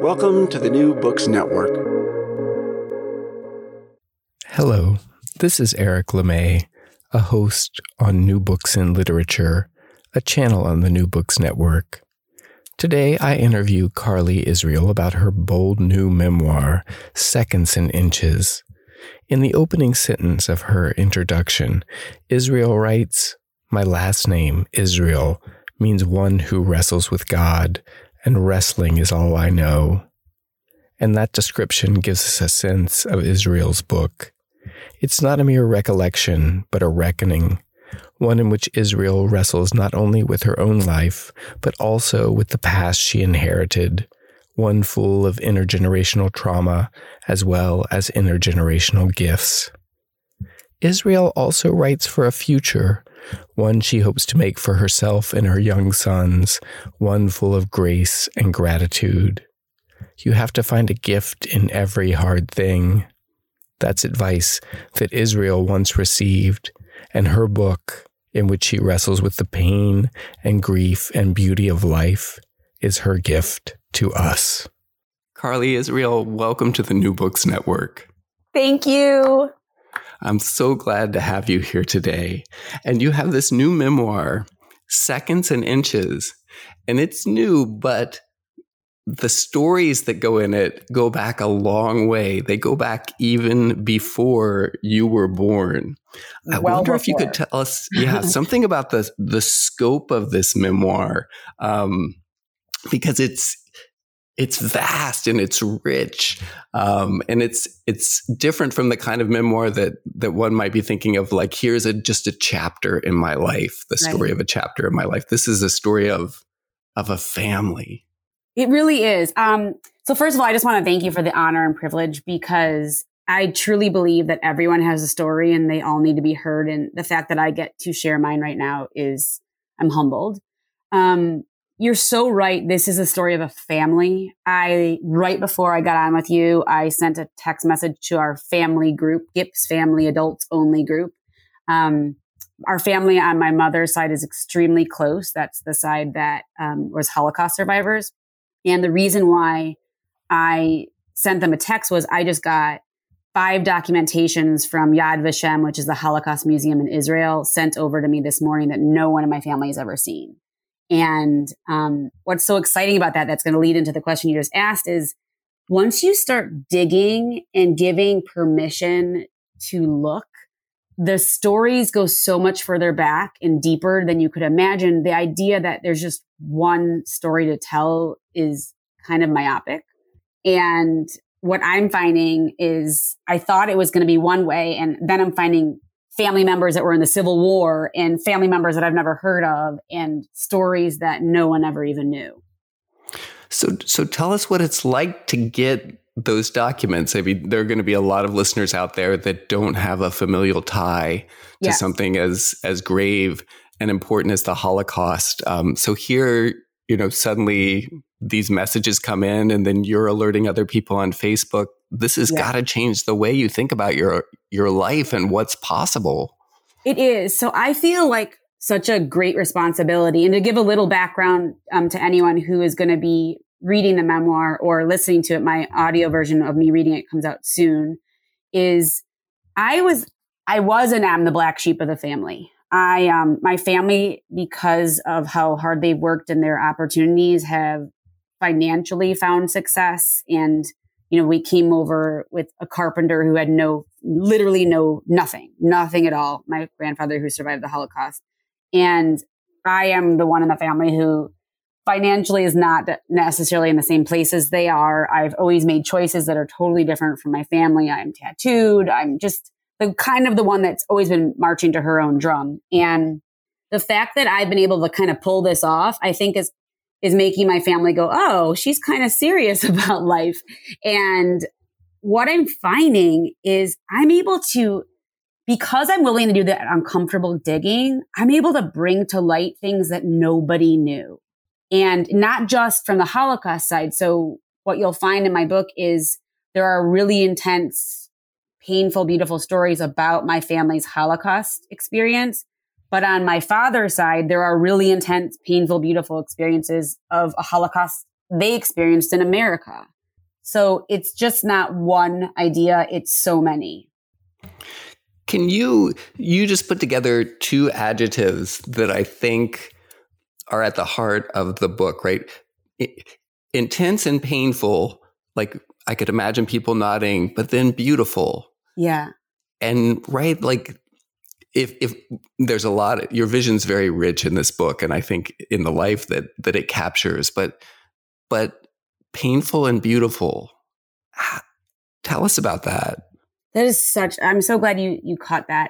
Welcome to the New Books Network. Hello, this is Eric LeMay, a host on New Books in Literature, a channel on the New Books Network. Today, I interview Carly Israel about her bold new memoir, Seconds and Inches. In the opening sentence of her introduction, Israel writes, "My last name, Israel, means one who wrestles with God, and wrestling is all I know." And that description gives us a sense of Israel's book. It's not a mere recollection, but a reckoning, one in which Israel wrestles not only with her own life, but also with the past she inherited, one full of intergenerational trauma as well as intergenerational gifts. Israel also writes for a future, one she hopes to make for herself and her young sons, one full of grace and gratitude. You have to find a gift in every hard thing. That's advice that Israel once received, and her book, in which she wrestles with the pain and grief and beauty of life, is her gift to us. Carly Israel, welcome to the New Books Network. Thank you. I'm so glad to have you here today. And you have this new memoir, Seconds and Inches, and it's new, but the stories that go in it go back a long way. They go back even before you were born. I wonder if you could tell us, something about the scope of this memoir, because it's vast and it's rich, and it's different from the kind of memoir that one might be thinking of. Like, here's just a chapter in my life, the story of a chapter in my life. This is a story of a family. It really is. So first of all, I just want to thank you for the honor and privilege, because I truly believe that everyone has a story and they all need to be heard. And the fact that I get to share mine right now I'm humbled. You're so right. This is a story of a family. Right before I got on with you, I sent a text message to our family group, GIPS Family Adults Only group. Our family on my mother's side is extremely close. That's the side that was Holocaust survivors. And the reason why I sent them a text was I just got 5 documentations from Yad Vashem, which is the Holocaust Museum in Israel, sent over to me this morning that no one in my family has ever seen. And what's so exciting about that's going to lead into the question you just asked, is once you start digging and giving permission to look, the stories go so much further back and deeper than you could imagine. The idea that there's just one story to tell is kind of myopic. And what I'm finding is I thought it was going to be one way, and then I'm finding family members that were in the Civil War and family members that I've never heard of and stories that no one ever even knew. So tell us what it's like to get those documents. I mean, there are going to be a lot of listeners out there that don't have a familial tie to something as grave and important as the Holocaust. So here, suddenly these messages come in, and then you're alerting other people on Facebook. This has got to change the way you think about your life and what's possible. It is. So I feel like such a great responsibility. And to give a little background to anyone who is going to be reading the memoir or listening to it, my audio version of me reading it comes out soon, is I was and am the black sheep of the family. My family, because of how hard they've worked and their opportunities, have financially found success. And, we came over with a carpenter who had nothing at all. My grandfather who survived the Holocaust. And I am the one in the family who financially is not necessarily in the same place as they are. I've always made choices that are totally different from my family. I'm tattooed. I'm just the one that's always been marching to her own drum. And the fact that I've been able to kind of pull this off, I think is making my family go, oh, she's kind of serious about life. And what I'm finding is I'm able to, because I'm willing to do that uncomfortable digging, I'm able to bring to light things that nobody knew. And not just from the Holocaust side. So what you'll find in my book is there are really intense, painful, beautiful stories about my family's Holocaust experience. But on my father's side, there are really intense, painful, beautiful experiences of a Holocaust they experienced in America. So it's just not one idea. It's so many. Can you just put together two adjectives that I think are at the heart of the book, right? Intense and painful, like I could imagine people nodding, but then beautiful. Yeah. And right, like if there's a lot, your vision's very rich in this book, and I think in the life that it captures, but painful and beautiful. Tell us about that. That is I'm so glad you caught that.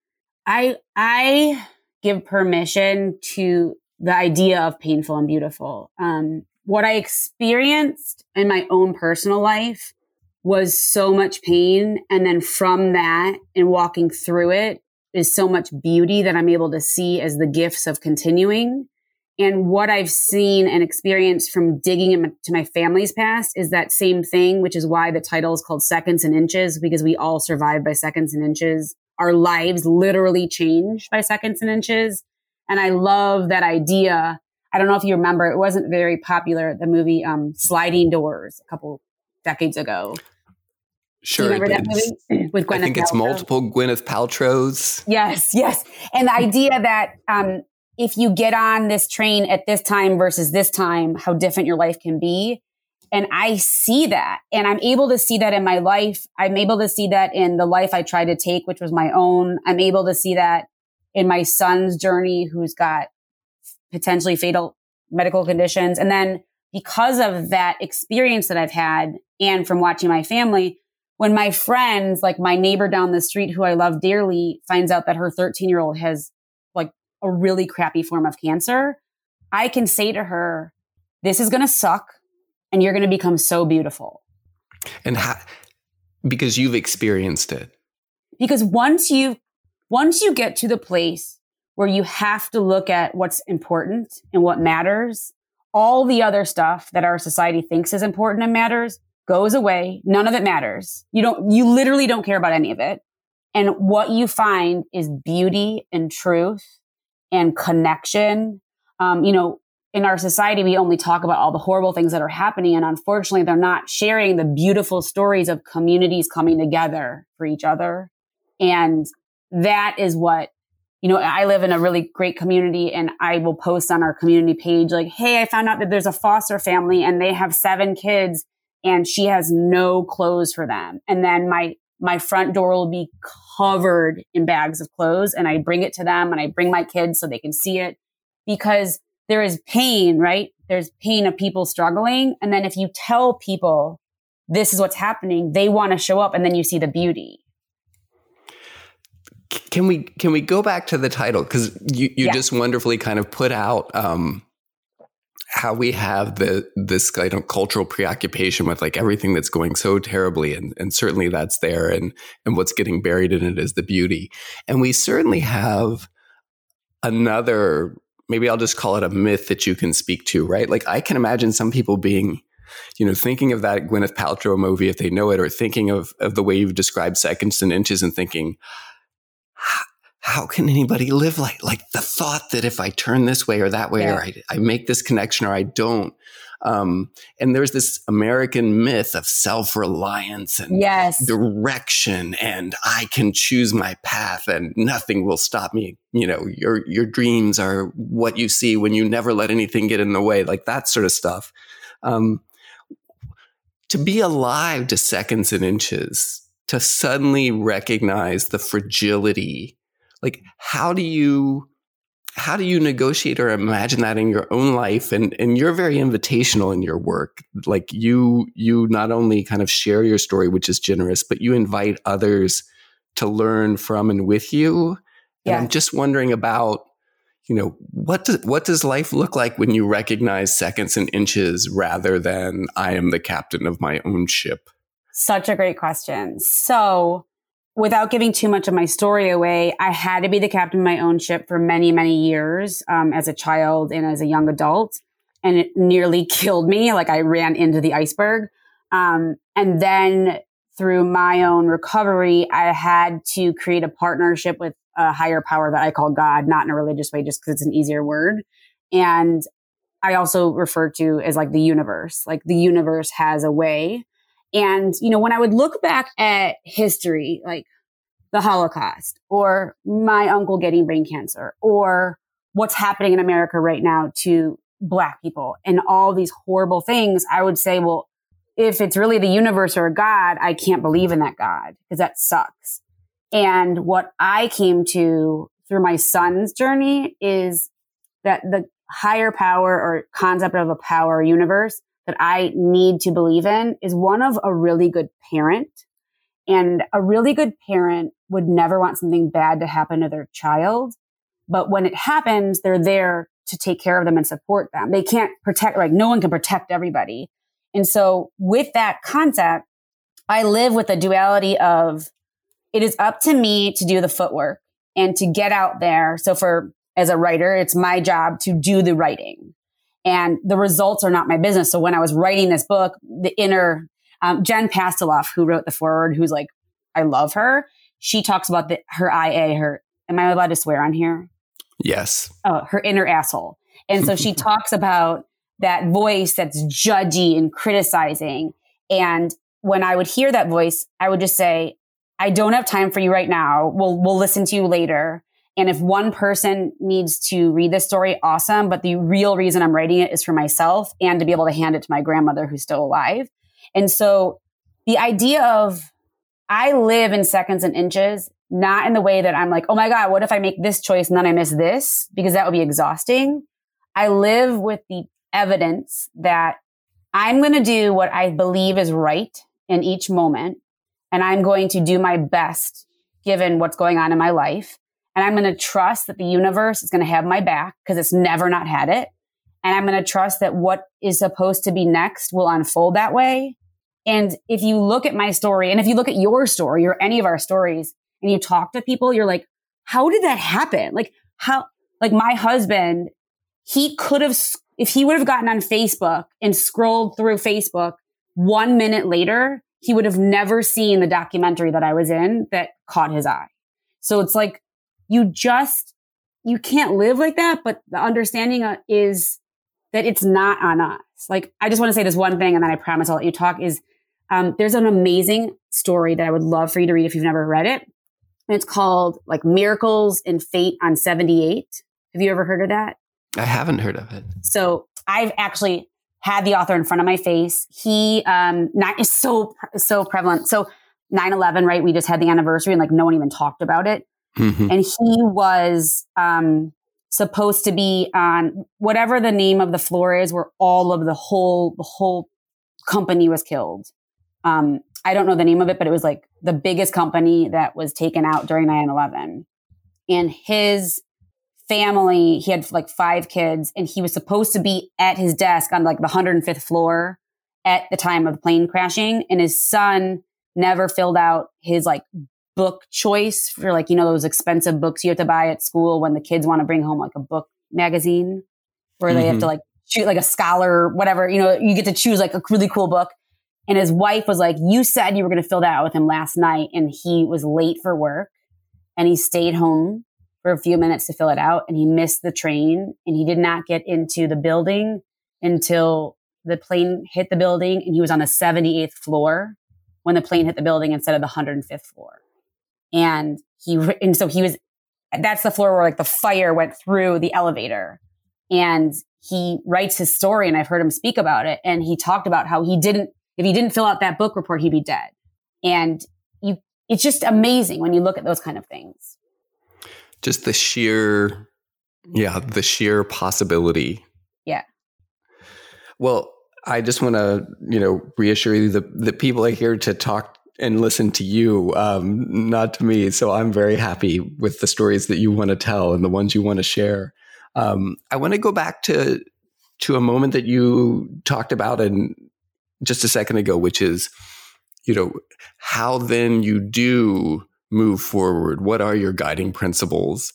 I give permission to the idea of painful and beautiful. What I experienced in my own personal life was so much pain. And then from that and walking through it is so much beauty that I'm able to see as the gifts of continuing. And what I've seen and experienced from digging into my family's past is that same thing, which is why the title is called Seconds and Inches, because we all survive by seconds and inches. Our lives literally change by seconds and inches. And I love that idea. I don't know if you remember, it wasn't very popular, the movie Sliding Doors a couple decades ago. Sure. Do you remember that movie with Gwyneth Paltrow? I think it's multiple Gwyneth Paltrows. Yes. And the idea that if you get on this train at this time versus this time, how different your life can be. And I see that. And I'm able to see that in my life. I'm able to see that in the life I tried to take, which was my own. I'm able to see that in my son's journey, who's got potentially fatal medical conditions. And then because of that experience that I've had and from watching my family, when my friends, like my neighbor down the street, who I love dearly, finds out that her 13-year-old has like a really crappy form of cancer, I can say to her, this is going to suck and you're going to become so beautiful. And because you've experienced it. Because once you get to the place where you have to look at what's important and what matters, all the other stuff that our society thinks is important and matters goes away. None of it matters. You literally don't care about any of it. And what you find is beauty and truth and connection. In our society, we only talk about all the horrible things that are happening. And unfortunately, they're not sharing the beautiful stories of communities coming together for each other. And that is what, I live in a really great community, and I will post on our community page like, hey, I found out that there's a foster family and they have 7 kids and she has no clothes for them. And then my front door will be covered in bags of clothes, and I bring it to them and I bring my kids so they can see it, because there is pain, right? There's pain of people struggling. And then if you tell people this is what's happening, they want to show up, and then you see the beauty. Can we go back to the title? Because you just wonderfully kind of put out how we have this kind of cultural preoccupation with like everything that's going so terribly, and certainly that's there, and what's getting buried in it is the beauty. And we certainly have another, maybe I'll just call it a myth that you can speak to, right? Like I can imagine some people being, thinking of that Gwyneth Paltrow movie if they know it, or thinking of the way you've described Seconds and Inches and thinking, how can anybody live like the thought that if I turn this way or that way, or I make this connection or I don't. And there's this American myth of self-reliance and direction, and I can choose my path and nothing will stop me. Your dreams are what you see when you never let anything get in the way, like that sort of stuff. To be alive to Seconds and Inches, to suddenly recognize the fragility. Like, how do you negotiate or imagine that in your own life? And you're very invitational in your work. Like you not only kind of share your story, which is generous, but you invite others to learn from and with you. And I'm just wondering about, what does life look like when you recognize Seconds and Inches rather than I am the captain of my own ship? Such a great question. So, without giving too much of my story away, I had to be the captain of my own ship for many, many years as a child and as a young adult. And it nearly killed me. Like I ran into the iceberg. And then through my own recovery, I had to create a partnership with a higher power that I call God, not in a religious way, just because it's an easier word. And I also refer to as like the universe. Like the universe has a way. And, when I would look back at history, like the Holocaust or my uncle getting brain cancer or what's happening in America right now to Black people and all these horrible things, I would say, well, if it's really the universe or God, I can't believe in that God because that sucks. And what I came to through my son's journey is that the higher power or concept of a power universe that I need to believe in is one of a really good parent. And a really good parent would never want something bad to happen to their child. But when it happens, they're there to take care of them and support them. They can't protect, like no one can protect everybody. And so with that concept, I live with the duality of it is up to me to do the footwork and to get out there. So as a writer, it's my job to do the writing and the results are not my business. So when I was writing this book, Jen Pastiloff, who wrote the foreword, who's like, I love her. She talks about her IA, am I allowed to swear on here? Yes. Oh, her inner asshole. And so she talks about that voice that's judgy and criticizing. And when I would hear that voice, I would just say, I don't have time for you right now. We'll listen to you later. And if one person needs to read this story, awesome. But the real reason I'm writing it is for myself and to be able to hand it to my grandmother who's still alive. And so the idea of I live in seconds and inches, not in the way that I'm like, oh my God, what if I make this choice and then I miss this? Because that would be exhausting. I live with the evidence that I'm going to do what I believe is right in each moment. And I'm going to do my best given what's going on in my life. And I'm going to trust that the universe is going to have my back because it's never not had it. And I'm going to trust that what is supposed to be next will unfold that way. And if you look at my story and if you look at your story or any of our stories and you talk to people, you're like, how did that happen? Like my husband, he could have, if he would have gotten on Facebook and scrolled through Facebook 1 minute later, he would have never seen the documentary that I was in that caught his eye. So it's like, you can't live like that. But the understanding is that it's not on us. Like, I just want to say this one thing and then I promise I'll let you talk is, there's an amazing story that I would love for you to read if you've never read it. And it's called like Miracles and Fate on 78. Have you ever heard of that? I haven't heard of it. So I've actually had the author in front of my face. He is so prevalent. So 9/11, right? We just had the anniversary and like no one even talked about it. Mm-hmm. And he was supposed to be on whatever the name of the floor is where all of the whole company was killed. I don't know the name of it, but it was like the biggest company that was taken out during 9/11. And his family, he had like 5 kids and he was supposed to be at his desk on like the 105th floor at the time of the plane crashing. And his son never filled out his like book choice for like, those expensive books you have to buy at school when the kids want to bring home like a book magazine where they have to like shoot like a scholar, whatever, you get to choose like a really cool book. And his wife was like, you said you were going to fill that out with him last night. And he was late for work and he stayed home for a few minutes to fill it out. And he missed the train and he did not get into the building until the plane hit the building. And he was on the 78th floor when the plane hit the building instead of the 105th floor. And so he was, that's the floor where like the fire went through the elevator. And he writes his story and I've heard him speak about it. And he talked about how if he didn't fill out that book report, he'd be dead. And it's just amazing when you look at those kind of things. Just the sheer possibility. Yeah. Well, I just want to, reassure you that people are here to talk and listen to you, not to me. So I'm very happy with the stories that you want to tell and the ones you want to share. I want to go back to a moment that you talked about in just a second ago, which is, how then you do move forward. What are your guiding principles,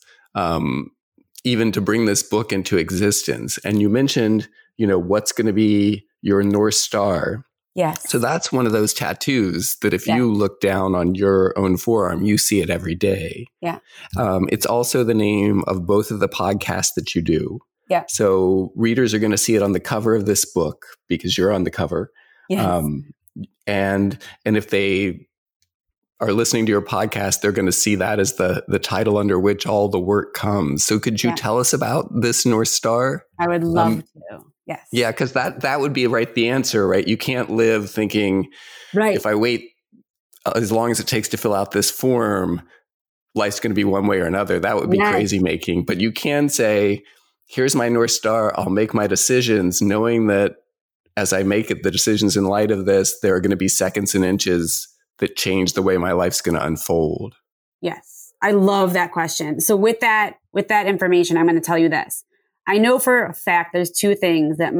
even to bring this book into existence? And you mentioned, what's going to be your North Star. Yes. So that's one of those tattoos that if you look down on your own forearm, you see it every day. Yeah. It's also the name of both of the podcasts that you do. Yeah. So readers are going to see it on the cover of this book because you're on the cover. Yes. and if they are listening to your podcast, they're going to see that as the title under which all the work comes. So could you tell us about this North Star? I would love to. Yes. Yeah, because that would be the answer, right? You can't live thinking, if I wait as long as it takes to fill out this form, life's going to be one way or another. That would be crazy making. But you can say, here's my North Star. I'll make my decisions knowing that as I make the decisions in light of this, there are going to be seconds and inches that change the way my life's going to unfold. Yes. I love that question. So with that information, I'm going to tell you this. I know for a fact there's two things that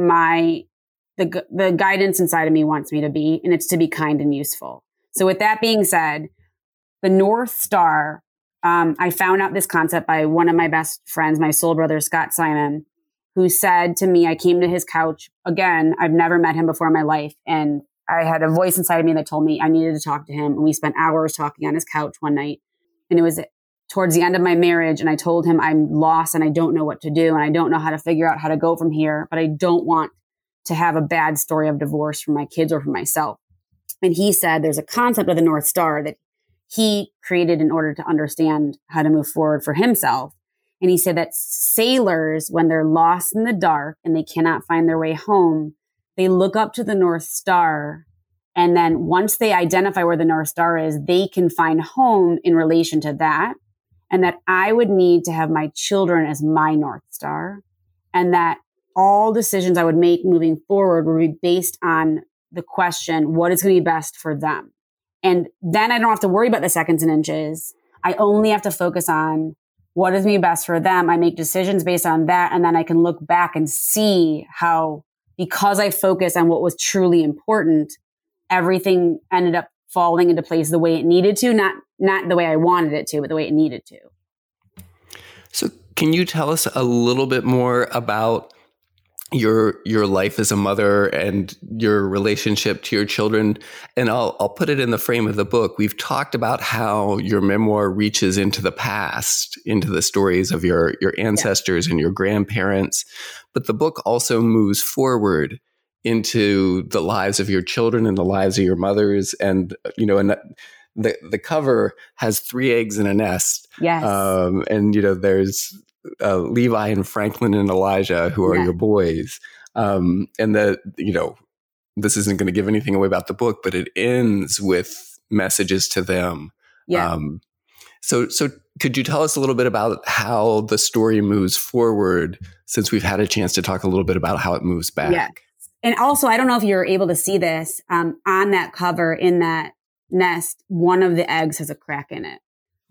the guidance inside of me wants me to be, and it's to be kind and useful. So with that being said, the North Star, I found out this concept by one of my best friends, my soul brother, Scott Simon, who said to me, I came to his couch. Again, I've never met him before in my life. And I had a voice inside of me that told me I needed to talk to him. And we spent hours talking on his couch one night. And it was towards the end of my marriage. And I told him I'm lost and I don't know what to do. And I don't know how to figure out how to go from here. But I don't want to have a bad story of divorce for my kids or for myself. And he said there's a concept of the North Star that he created in order to understand how to move forward for himself. And he said that sailors, when they're lost in the dark and they cannot find their way home, they look up to the North Star. And then once they identify where the North Star is, they can find home in relation to that. And that I would need to have my children as my North Star. And that all decisions I would make moving forward would be based on the question, what is going to be best for them? And then I don't have to worry about the seconds and inches. I only have to focus on what is going to be best for them. I make decisions based on that. And then I can look back and see how, because I focus on what was truly important, everything ended up falling into place the way it needed to, not the way I wanted it to, but the way it needed to. So can you tell us a little bit more about your life as a mother and your relationship to your children? And I'll put it in the frame of the book. We've talked about how your memoir reaches into the past, into the stories of your ancestors and your grandparents, but the book also moves forward into the lives of your children and the lives of your mothers. And, and the cover has 3 eggs in a nest. Yes. And, there's Levi and Franklin and Elijah, who are your boys. And this isn't going to give anything away about the book, but it ends with messages to them. Yeah. So could you tell us a little bit about how the story moves forward, since we've had a chance to talk a little bit about how it moves back? Yeah. And also, I don't know if you're able to see this, on that cover in that nest, one of the eggs has a crack in it.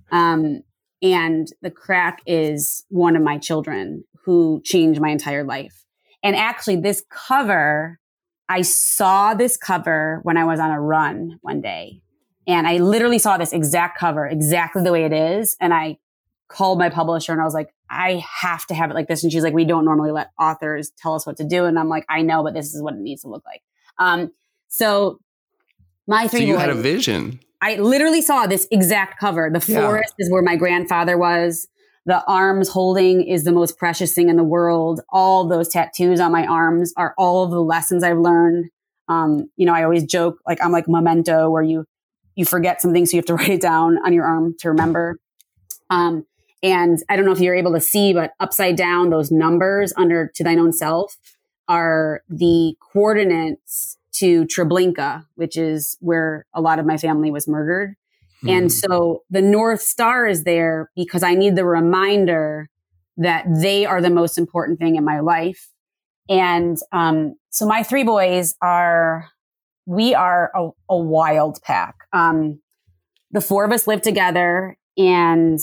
And the crack is one of my children who changed my entire life. And actually this cover, I saw this cover when I was on a run one day. And I literally saw this exact cover, exactly the way it is. And I called my publisher and I was like, I have to have it like this. And she's like, we don't normally let authors tell us what to do. And I'm like, I know, but this is what it needs to look like. So my 3 boys. So you had a vision. I literally saw this exact cover. The forest is where my grandfather was. The arms holding is the most precious thing in the world. All those tattoos on my arms are all of the lessons I've learned. I always joke, like I'm like Memento, where you forget something, so you have to write it down on your arm to remember. And I don't know if you're able to see, but upside down, those numbers under to thine own self are the coordinates to Treblinka, which is where a lot of my family was murdered. Mm. And so the North Star is there because I need the reminder that they are the most important thing in my life. And so my 3 boys we are a wild pack. The 4 of us live together, and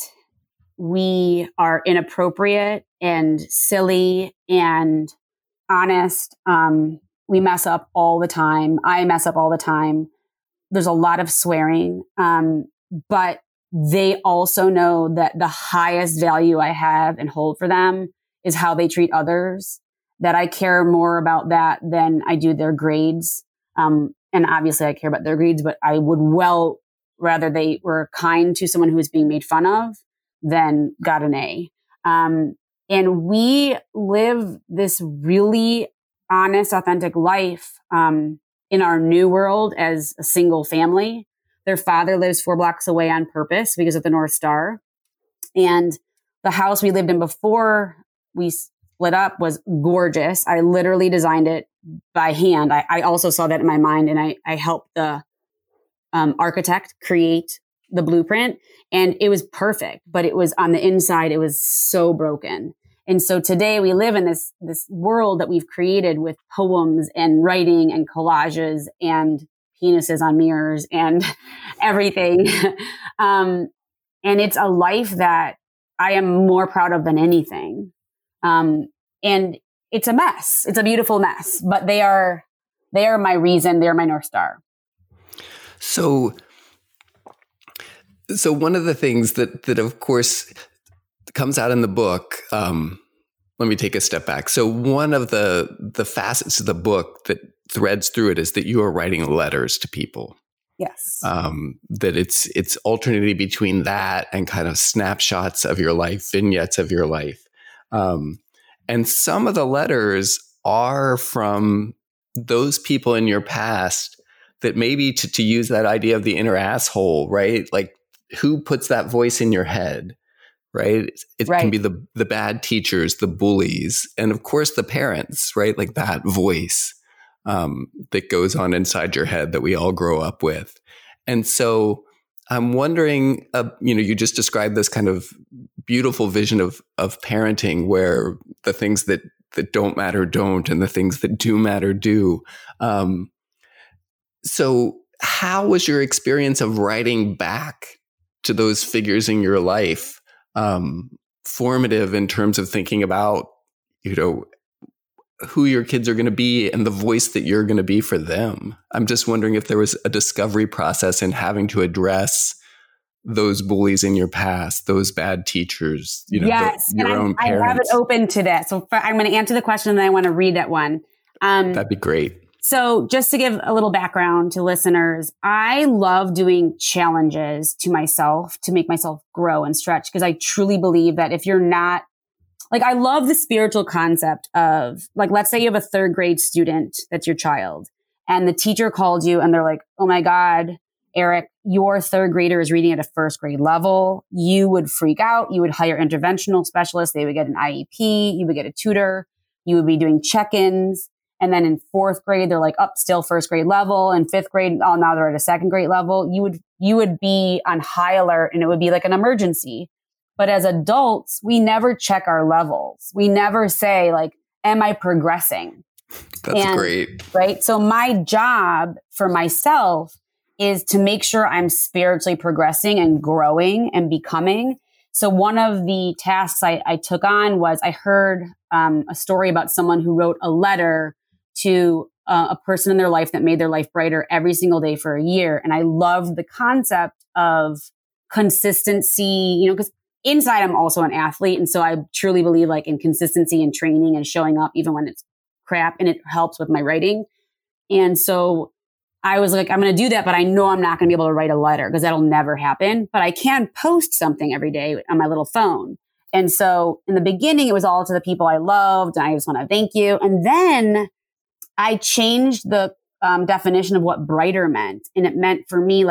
we are inappropriate and silly and honest. We mess up all the time. I mess up all the time. There's a lot of swearing. But they also know that the highest value I have and hold for them is how they treat others, that I care more about that than I do their grades. And obviously I care about their grades, but I would rather they were kind to someone who was being made fun of than got an A. And we live this really honest, authentic life. in our new world as a single family. Their father lives 4 blocks away on purpose because of the North Star. And the house we lived in before we split up was gorgeous. I literally designed it by hand. I also saw that in my mind, and I helped the architect create the blueprint, and it was perfect, but it was on the inside, it was so broken. And so today we live in this world that we've created with poems and writing and collages and penises on mirrors and everything. And it's a life that I am more proud of than anything. And it's a mess. It's a beautiful mess, but they are my reason. They're my North Star. So one of the things that of course comes out in the book, let me take a step back. So one of the facets of the book that threads through it is that you are writing letters to people. Yes. That it's alternating between that and kind of snapshots of your life, vignettes of your life. And some of the letters are from those people in your past that maybe to use that idea of the inner asshole, right? Like, who puts that voice in your head, right? It Right. can be the bad teachers, the bullies, and of course the parents, right? Like that voice that goes on inside your head that we all grow up with. And so I'm wondering, you just described this kind of beautiful vision of parenting where the things that don't matter don't, and the things that do matter do. So how was your experience of writing back to those figures in your life formative in terms of thinking about, who your kids are going to be and the voice that you're going to be for them? I'm just wondering if there was a discovery process in having to address those bullies in your past, those bad teachers, yes, your own parents. I have it open to that. So I'm going to answer the question and then I want to read that one. That'd be great. So just to give a little background to listeners, I love doing challenges to myself to make myself grow and stretch, because I truly believe that if you're not, I love the spiritual concept of, let's say you have a 3rd grade student that's your child, and the teacher called you and they're like, oh my God, Eric, your 3rd grader is reading at a 1st grade level. You would freak out. You would hire interventional specialists. They would get an IEP. You would get a tutor. You would be doing check-ins. And then in 4th grade, they're still 1st grade level. And 5th grade, now they're at a 2nd grade level. You would be on high alert, and it would be like an emergency. But as adults, we never check our levels. We never say, am I progressing? That's great. Right? So my job for myself is to make sure I'm spiritually progressing and growing and becoming. So one of the tasks I took on was I heard a story about someone who wrote a letter to a person in their life that made their life brighter every single day for a year. And I loved the concept of consistency, because inside I'm also an athlete. And so I truly believe in consistency and training and showing up even when it's crap, and it helps with my writing. And so I was like, I'm going to do that, but I know I'm not going to be able to write a letter because that'll never happen. But I can post something every day on my little phone. And so in the beginning, it was all to the people I loved, and I just want to thank you. And then I changed the definition of what brighter meant. And it meant for me,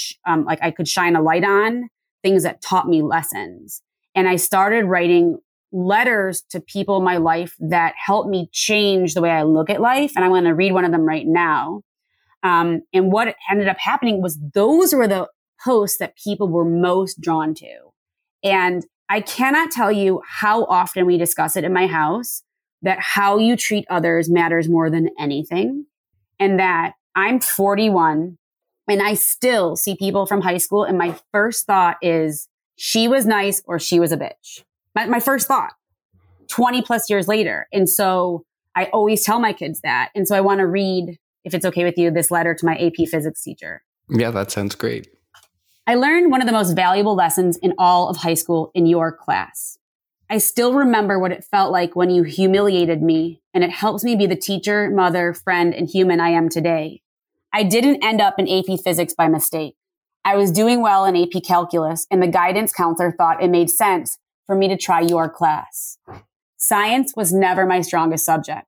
I could shine a light on things that taught me lessons. And I started writing letters to people in my life that helped me change the way I look at life. And I'm going to read one of them right now. And what ended up happening was those were the posts that people were most drawn to. And I cannot tell you how often we discuss it in my house, that how you treat others matters more than anything. And that I'm 41 and I still see people from high school, and my first thought is, she was nice or she was a bitch. My first thought, 20 plus years later. And so I always tell my kids that. And so I want to read, if it's okay with you, this letter to my AP physics teacher. Yeah, that sounds great. I learned one of the most valuable lessons in all of high school in your class. I still remember what it felt like when you humiliated me, and it helps me be the teacher, mother, friend, and human I am today. I didn't end up in AP physics by mistake. I was doing well in AP calculus, and the guidance counselor thought it made sense for me to try your class. Science was never my strongest subject.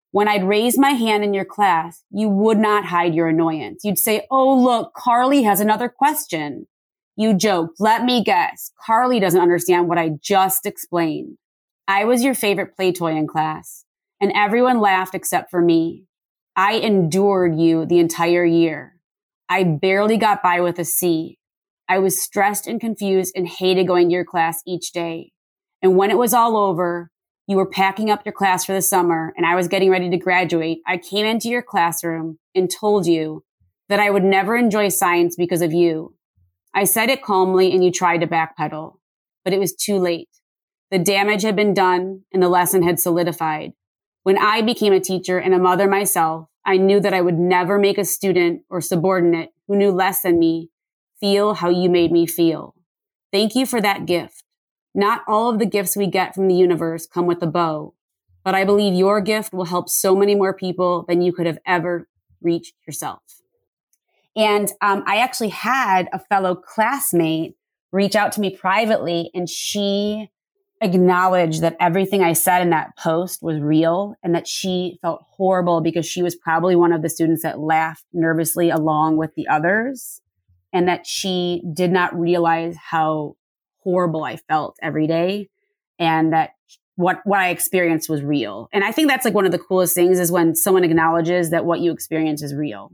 When I'd raise my hand in your class, you would not hide your annoyance. You'd say, oh, look, Carly has another question. You joked, let me guess. Carly doesn't understand what I just explained. I was your favorite play toy in class, and everyone laughed except for me. I endured you the entire year. I barely got by with a C. I was stressed and confused and hated going to your class each day. And when it was all over, you were packing up your class for the summer and I was getting ready to graduate, I came into your classroom and told you that I would never enjoy science because of you. I said it calmly and you tried to backpedal, but it was too late. The damage had been done and the lesson had solidified. When I became a teacher and a mother myself, I knew that I would never make a student or subordinate who knew less than me feel how you made me feel. Thank you for that gift. Not all of the gifts we get from the universe come with a bow, but I believe your gift will help so many more people than you could have ever reached yourself. And I actually had a fellow classmate reach out to me privately, and she acknowledged that everything I said in that post was real and that she felt horrible because she was probably one of the students that laughed nervously along with the others, and that she did not realize how horrible I felt every day, and that what I experienced was real. And I think that's like one of the coolest things is when someone acknowledges that what you experience is real.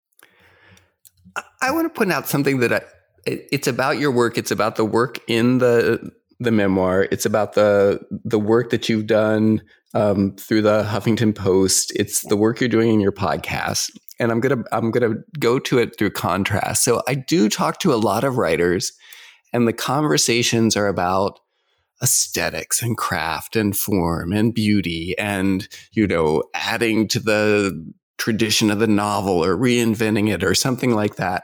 I want to point out something that it's about your work. It's about the work in the memoir. It's about the work that you've done through the Huffington Post. It's the work you're doing in your podcast. And I'm gonna go to it through contrast. So I do talk to a lot of writers, and the conversations are about aesthetics and craft and form and beauty and, adding to the tradition of the novel or reinventing it or something like that.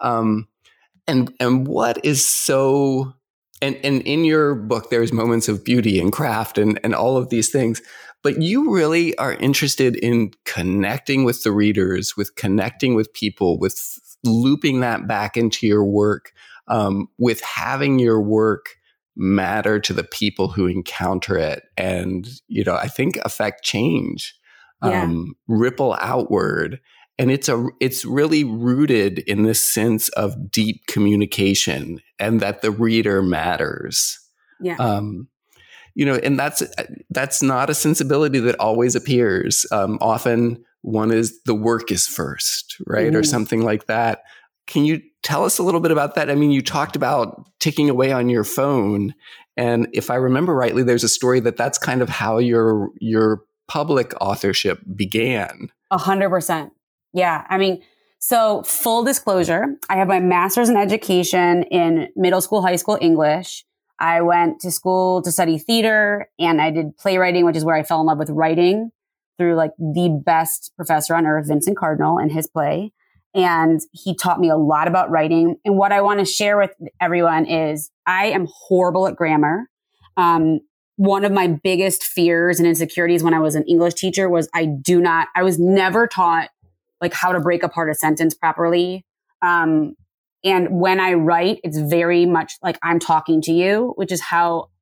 And what is so, and in your book, there's moments of beauty and craft and all of these things, but you really are interested in connecting with the readers, with connecting with people, with looping that back into your work, with having your work matter to the people who encounter it and, I think affect change, ripple outward. And it's really rooted in this sense of deep communication and that the reader matters. Yeah. And that's not a sensibility that always appears. Often one is the work is first, right? Mm-hmm. Or something like that. Can you tell us a little bit about that? I mean, you talked about ticking away on your phone. And if I remember rightly, there's a story that's kind of how your public authorship began. 100%. Yeah. I mean, so full disclosure, I have my master's in education in middle school, high school English. I went to school to study theater and I did playwriting, which is where I fell in love with writing through like the best professor on earth, Vincent Cardinal, and his play. And he taught me a lot about writing. And what I want to share with everyone is I am horrible at grammar. One of my biggest fears and insecurities when I was an English teacher was I was never taught like how to break apart a sentence properly. And when I write, it's very much like I'm talking to you, which is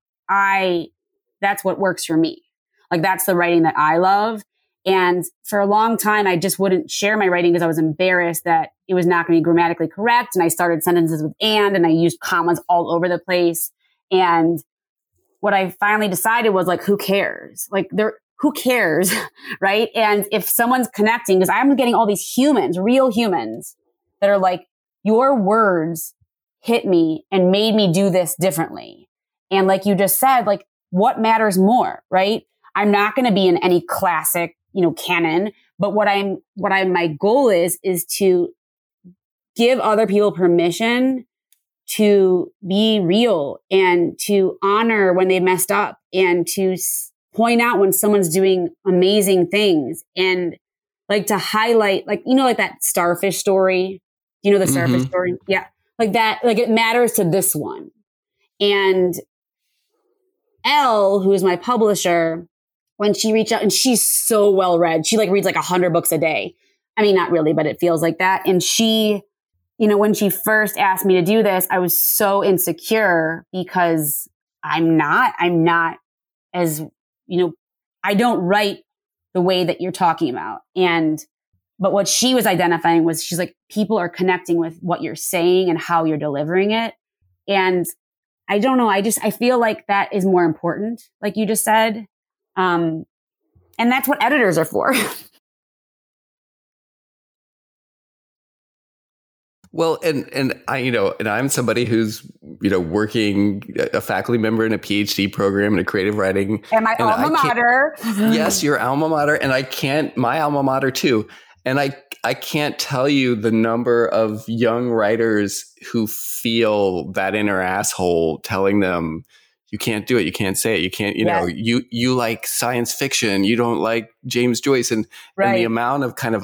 that's what works for me. Like that's the writing that I love. And for a long time, I just wouldn't share my writing because I was embarrassed that it was not going to be grammatically correct. And I started sentences with and I used commas all over the place. And what I finally decided was like, who cares? Who cares? Right. And if someone's connecting, because I'm getting all these humans, real humans that are like, your words hit me and made me do this differently. And like you just said, like what matters more, right? I'm not going to be in any classic, canon, but my goal is to give other people permission to be real and to honor when they messed up and to point out when someone's doing amazing things and like to highlight, like, like that starfish story, the starfish story? Yeah. Like that, like it matters to this one. And Elle, who is my publisher, when she reached out, and she's so well read, she like reads like 100 books a day. I mean, not really, but it feels like that. And she, when she first asked me to do this, I was so insecure because I'm not as, I don't write the way that you're talking about. But what she was identifying was she's like, people are connecting with what you're saying and how you're delivering it. And I don't know. I feel like that is more important, like you just said. And that's what editors are for. Well, and I, and I'm somebody who's, working a faculty member in a PhD program in a creative writing. And my alma mater. Yes, your alma mater. And my alma mater too. And I can't tell you the number of young writers who feel that inner asshole telling them, you can't do it. You can't say it. You can't, you like science fiction. You don't like James Joyce. And the amount of kind of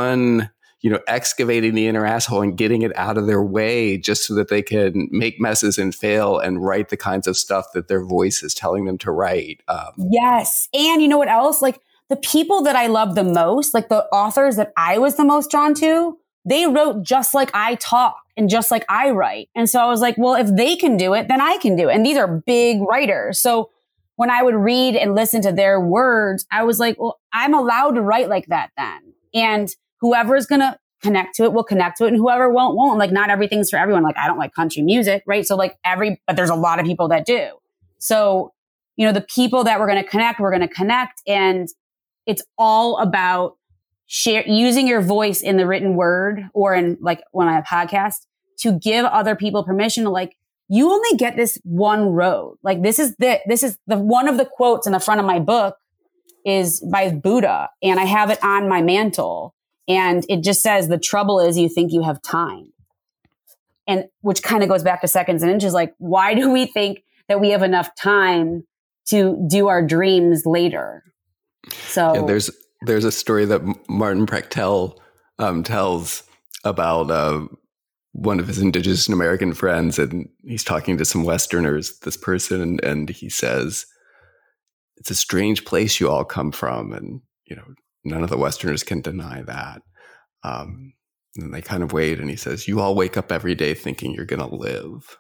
excavating the inner asshole and getting it out of their way just so that they can make messes and fail and write the kinds of stuff that their voice is telling them to write. Yes. And you know what else? Like the people that I love the most, like the authors that I was the most drawn to, they wrote just like I talk and just like I write. And so I was like, well, if they can do it, then I can do it. And these are big writers. So when I would read and listen to their words, I was like, well, I'm allowed to write like that then. And whoever's going to connect to it will connect to it, and whoever won't. Like not everything's for everyone. Like I don't like country music, right? So like but there's a lot of people that do. So, the people that we're going to connect. And it's all about using your voice in the written word or in like when I have podcasts to give other people permission to like, you only get this one road. Like this is the one of the quotes in the front of my book is by Buddha, and I have it on my mantle. And it just says, the trouble is you think you have time. And which kind of goes back to seconds and inches. Like, why do we think that we have enough time to do our dreams later? So there's a story that Martin Prechtel tells about one of his indigenous American friends. And he's talking to some Westerners, this person, and he says, it's a strange place you all come from. And, none of the Westerners can deny that. And they kind of wait, and he says, you all wake up every day thinking you're going to live.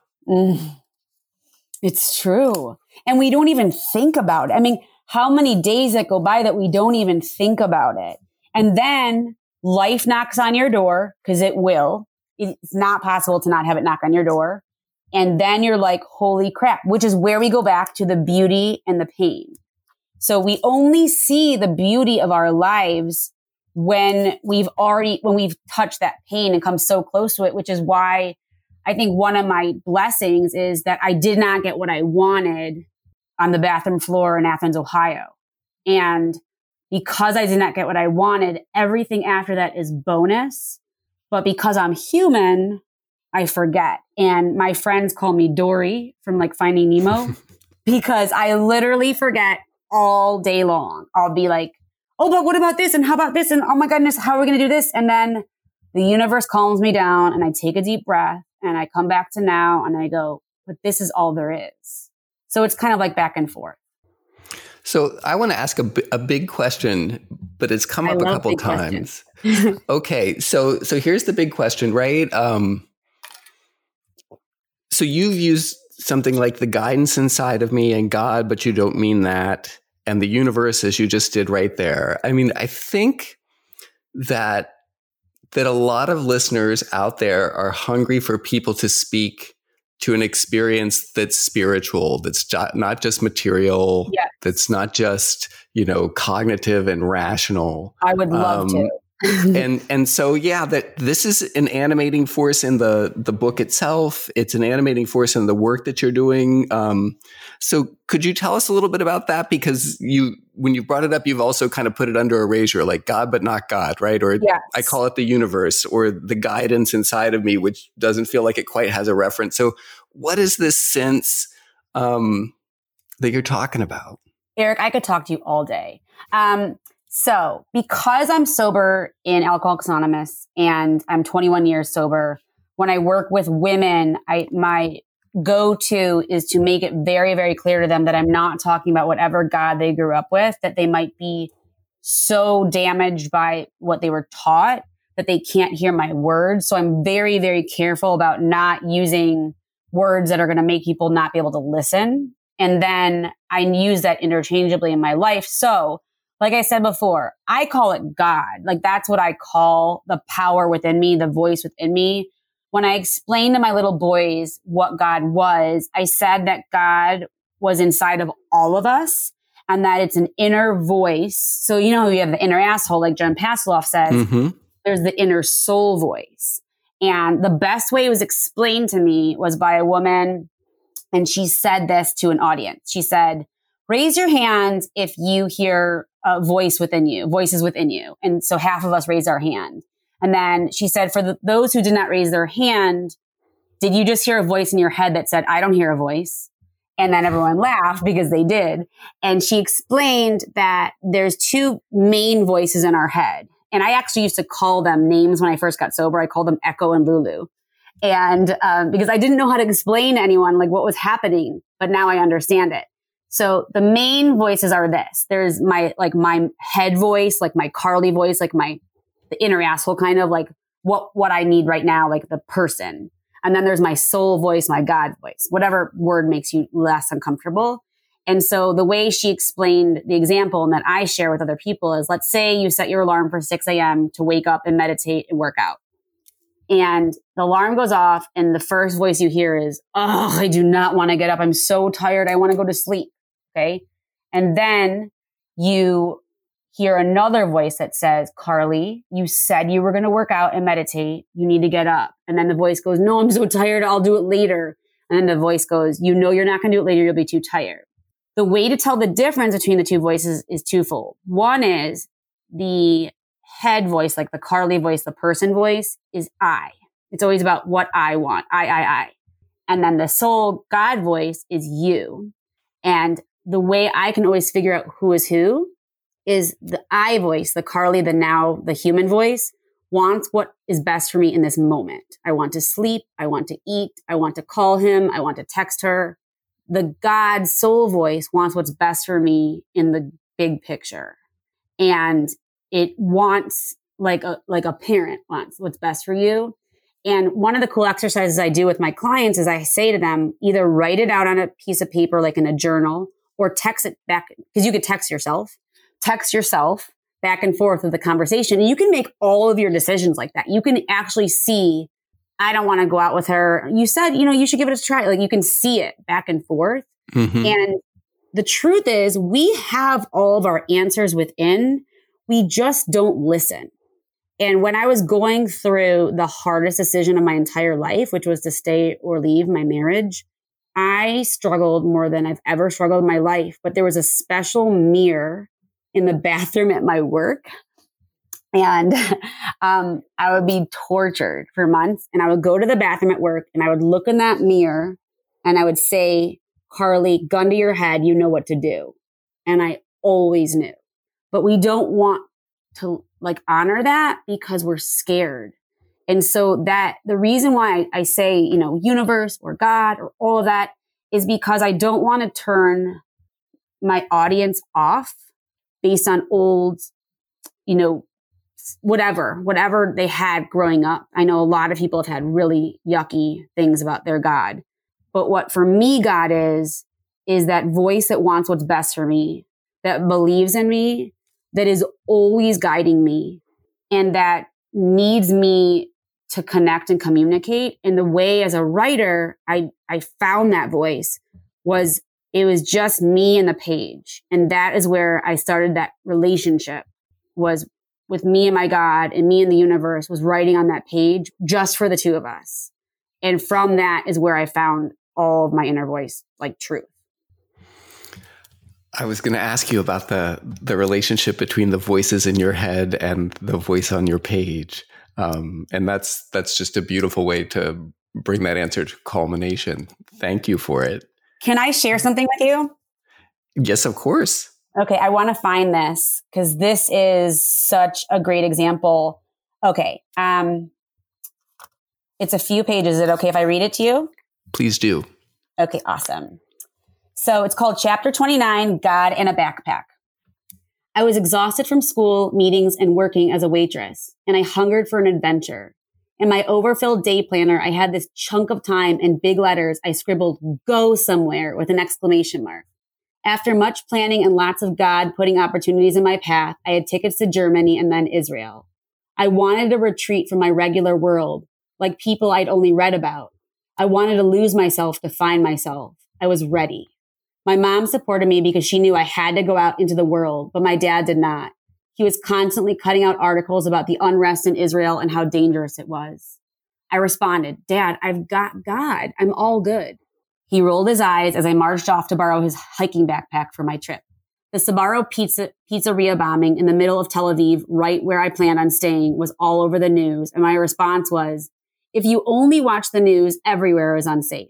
It's true. And we don't even think about it. I mean, how many days that go by that we don't even think about it? And then life knocks on your door, because it will. It's not possible to not have it knock on your door. And then you're like, holy crap, which is where we go back to the beauty and the pain. So we only see the beauty of our lives when we've touched that pain and come so close to it, which is why I think one of my blessings is that I did not get what I wanted on the bathroom floor in Athens, Ohio. And because I did not get what I wanted, everything after that is bonus. But because I'm human, I forget. And my friends call me Dory from like Finding Nemo because I literally forget all day long. I'll be like, oh, but what about this? And how about this? And oh my goodness, how are we going to do this? And then the universe calms me down and I take a deep breath and I come back to now and I go, but this is all there is. So it's kind of like back and forth. So I want to ask a big question, but it's come up a couple times. Okay. So here's the big question, right? So you've used something like the guidance inside of me and God, but you don't mean that. And the universe, as you just did right there. I mean, I think that a lot of listeners out there are hungry for people to speak to an experience that's spiritual, that's not just material, yes. That's not just, cognitive and rational. I would love to. And so, that this is an animating force in the book itself. It's an animating force in the work that you're doing. So could you tell us a little bit about that? Because when you brought it up, you've also kind of put it under erasure, like God, but not God, right? Or yes. I call it the universe or the guidance inside of me, which doesn't feel like it quite has a reference. So what is this sense that you're talking about? Eric, I could talk to you all day. So because I'm sober in Alcoholics Anonymous and I'm 21 years sober, when I work with women, my go-to is to make it very, very clear to them that I'm not talking about whatever God they grew up with, that they might be so damaged by what they were taught that they can't hear my words. So I'm very, very careful about not using words that are going to make people not be able to listen. And then I use that interchangeably in my life. So like I said before, I call it God. Like that's what I call the power within me, the voice within me. When I explained to my little boys what God was, I said that God was inside of all of us and that it's an inner voice. So, you know, you have the inner asshole, like John Pasloff says, there's the inner soul voice. And the best way it was explained to me was by a woman. And she said this to an audience. She said, raise your hand if you hear a voice within you, voices within you. And so half of us raised our hand. And then she said, for those who did not raise their hand, did you just hear a voice in your head that said, I don't hear a voice? And then everyone laughed because they did. And she explained that there's two main voices in our head. And I actually used to call them names when I first got sober. I called them Echo and Lulu. And because I didn't know how to explain to anyone like what was happening, but now I understand it. So the main voices are this. There's my head voice, like my Carly voice, like the inner asshole kind of like what I need right now, like the person. And then there's my soul voice, my God voice, whatever word makes you less uncomfortable. And so the way she explained the example and that I share with other people is, let's say you set your alarm for 6 a.m. to wake up and meditate and work out. And the alarm goes off and the first voice you hear is, oh, I do not want to get up. I'm so tired. I want to go to sleep. Okay. And then you hear another voice that says, Carly, you said you were going to work out and meditate. You need to get up. And then the voice goes, no, I'm so tired. I'll do it later. And then the voice goes, you know, you're not going to do it later. You'll be too tired. The way to tell the difference between the two voices is twofold. One is the head voice, like the Carly voice, the person voice is I. It's always about what I want. I. And then the soul God voice is you. And the way I can always figure out who is who is the I voice, the Carly, the human voice wants what is best for me in this moment. I want to sleep. I want to eat. I want to call him. I want to text her. The God soul voice wants what's best for me in the big picture. And it wants like a parent wants what's best for you. And one of the cool exercises I do with my clients is I say to them, either write it out on a piece of paper, like in a journal, or text it back, because you could text yourself back and forth with the conversation. And you can make all of your decisions like that. You can actually see, I don't want to go out with her. You said, you should give it a try. Like you can see it back and forth. And the truth is we have all of our answers within. We just don't listen. And when I was going through the hardest decision of my entire life, which was to stay or leave my marriage, I struggled more than I've ever struggled in my life. But there was a special mirror in the bathroom at my work. And I would be tortured for months. And I would go to the bathroom at work and I would look in that mirror and I would say, Carly, gun to your head, you know what to do. And I always knew. But we don't want to honor that because we're scared. And so that the reason why I say, universe or God or all of that is because I don't want to turn my audience off based on old, whatever they had growing up. I know a lot of people have had really yucky things about their God. But what for me, God is that voice that wants what's best for me, that believes in me, that is always guiding me, and that needs me to connect and communicate. And the way as a writer, I found that voice it was just me and the page. And that is where I started that relationship, was with me and my God, and me and the universe, was writing on that page just for the two of us. And from that is where I found all of my inner voice, like truth. I was going to ask you about the relationship between the voices in your head and the voice on your page. And that's just a beautiful way to bring that answer to culmination. Thank you for it. Can I share something with you? Yes, of course. Okay, I want to find this because this is such a great example. Okay, it's a few pages. Is it okay if I read it to you? Please do. Okay, awesome. So it's called Chapter 29, God in a Backpack. I was exhausted from school, meetings, and working as a waitress, and I hungered for an adventure. In my overfilled day planner, I had this chunk of time in big letters. I scribbled, go somewhere with an exclamation mark. After much planning and lots of God putting opportunities in my path, I had tickets to Germany and then Israel. I wanted a retreat from my regular world, like people I'd only read about. I wanted to lose myself to find myself. I was ready. My mom supported me because she knew I had to go out into the world, but my dad did not. He was constantly cutting out articles about the unrest in Israel and how dangerous it was. I responded, Dad, I've got God. I'm all good. He rolled his eyes as I marched off to borrow his hiking backpack for my trip. The Sbarro pizzeria bombing in the middle of Tel Aviv, right where I planned on staying, was all over the news, and my response was, if you only watch the news, everywhere is unsafe.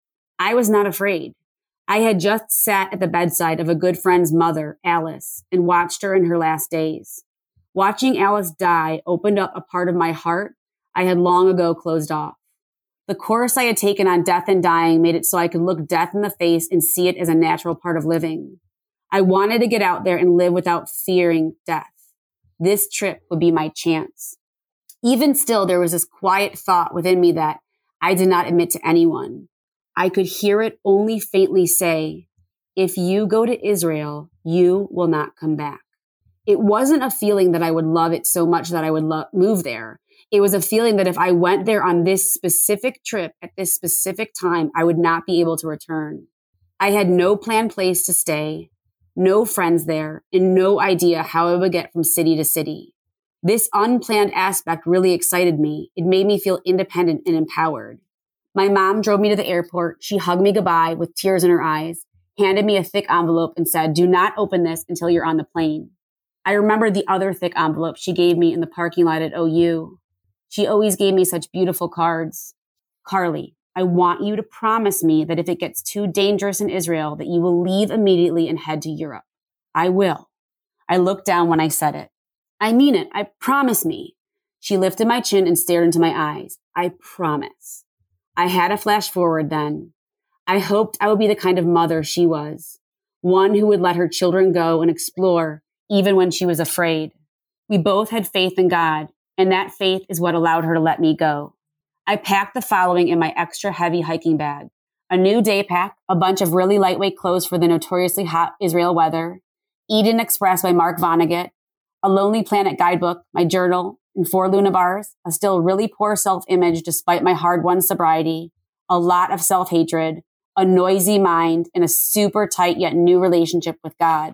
I was not afraid. I had just sat at the bedside of a good friend's mother, Alice, and watched her in her last days. Watching Alice die opened up a part of my heart I had long ago closed off. The course I had taken on death and dying made it so I could look death in the face and see it as a natural part of living. I wanted to get out there and live without fearing death. This trip would be my chance. Even still, there was this quiet thought within me that I did not admit to anyone. I could hear it only faintly say, if you go to Israel, you will not come back. It wasn't a feeling that I would love it so much that I would move there. It was a feeling that if I went there on this specific trip at this specific time, I would not be able to return. I had no planned place to stay, no friends there, and no idea how I would get from city to city. This unplanned aspect really excited me. It made me feel independent and empowered. My mom drove me to the airport. She hugged me goodbye with tears in her eyes, handed me a thick envelope and said, do not open this until you're on the plane. I remember the other thick envelope she gave me in the parking lot at OU. She always gave me such beautiful cards. Carly, I want you to promise me that if it gets too dangerous in Israel, that you will leave immediately and head to Europe. I will. I looked down when I said it. I mean it. I promise me. She lifted my chin and stared into my eyes. I promise. I had a flash forward then. I hoped I would be the kind of mother she was, one who would let her children go and explore even when she was afraid. We both had faith in God, and that faith is what allowed her to let me go. I packed the following in my extra heavy hiking bag: a new day pack, a bunch of really lightweight clothes for the notoriously hot Israel weather, Eden Express by Mark Vonnegut, a Lonely Planet guidebook, my journal, and 4 Luna bars, a still really poor self-image despite my hard-won sobriety, a lot of self-hatred, a noisy mind, and a super tight yet new relationship with God.